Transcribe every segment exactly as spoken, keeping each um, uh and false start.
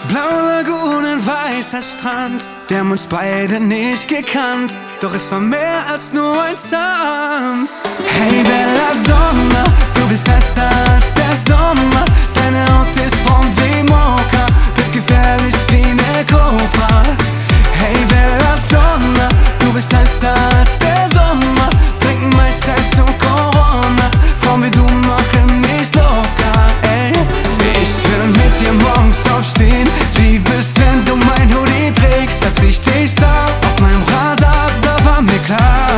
Blaue Lagunen, weißer Strand, wir haben uns beide nicht gekannt, doch es war mehr als nur ein Tanz. Hey Belladonna, du bist heißer als der Sommer, deine Haut ist braun wie Mocha, bist gefährlich wie ne Cobra. Hey Belladonna, du bist heißer als der Sommer, trinken Mai Tai und Corona, Frauen wie du machen mich locker, ey. Ich will mit dir morgens aufstehen, lieb es, wenn du mein Hoodie trägst. Als ich dich sah auf meinem Radar, da war mir klar,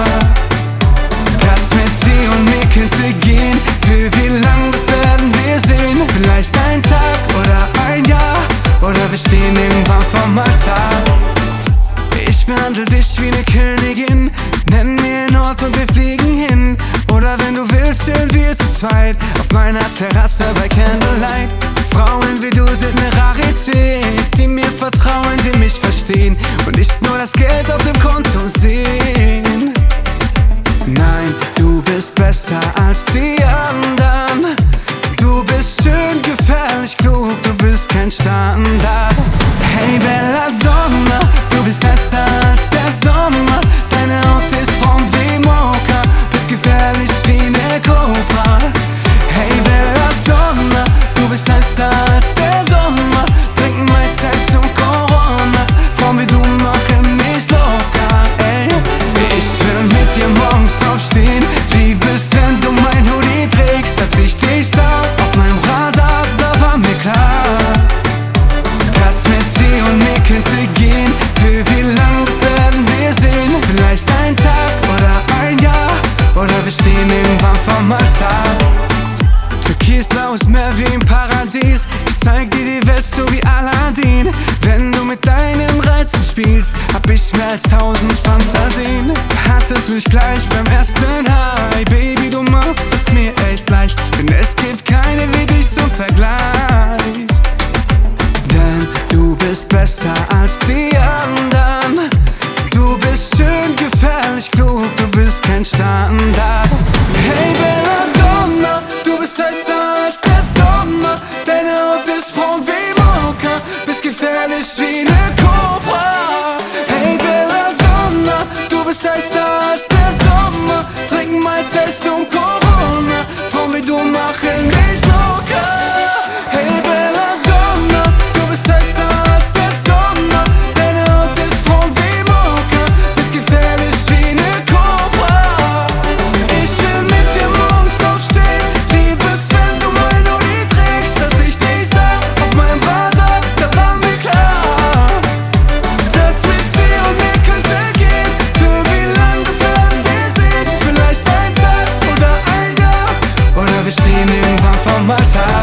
das mit dir und mir könnte gehen. Für wie lang, das werden wir sehen. Vielleicht ein Tag oder ein Jahr, oder wir stehen irgendwann vorm Altar. Ich behandle dich wie ne Königin, nenn mir einen Ort und wir fliegen hin. Oder wenn du willst, chillen wir zu zweit auf meiner Terrasse bei Candlelight. Frauen wie du sind ne Rarität, die mir vertrauen, die mich verstehen und nicht nur das Geld auf dem Konto sehen. Nein, du bist besser als die anderen. Du bist schön, gefährlich, klug, du bist kein Standard. Hey Belladonna, du bist heißer als der Sommer, deine Haut ist braun wie Mocha, bist gefährlich wie ne Cobra. Hey Belladonna, du bist heißer als der Sommer, trinken Mai Tai und Corona, Frauen wie du machen mich locker, ey. Ich will mit dir morgens aufstehen, lieb es, wenn du mein Hoodie trägst. Als ich dich sah auf meinem Radar, da war mir klar, das mit dir und mir könnte gehen. Für wie lang, das werden wir sehen. Vielleicht ein Tag oder ein Jahr, oder wir stehen irgendwann vorm Altar. Türkisblaues Meer wie im Paradies, ich zeig dir die Welt so wie Aladdin. Wenn du mit deinen Reizen spielst, hab ich mehr als tausend Fantasien. Hattest mich gleich beim ersten High, Baby, du machst es mir echt leicht, denn es gibt keine wie dich zum Vergleich. Denn du bist besser als die anderen, du bist schön, gefährlich, klug, du bist kein Standard. Hey Belladonna, du bist heißer als der Sommer, deine Haut ist braun wie Mocha, bist gefährlich wie ne Cobra. Hey Belladonna, du bist heißer als der Sommer, trinken Mai Tai und Corona, Frauen wie du machen mich locker. Hey Belladonna, du bist heißer als der Sommer, deine Haut ist braun wie Mocha, bist gefährlich wie ne Cobra. Ich will mit dir morgens aufstehen, lieb es, wenn du mein Hoodie trägst. Als ich dich sah auf meinem Radar, da war mir klar, das mit dir und mir könnte gehen. Für wie lang, das werden wir sehen. Vielleicht ein Tag oder ein Jahr, oder wir stehen irgendwann vorm Altar.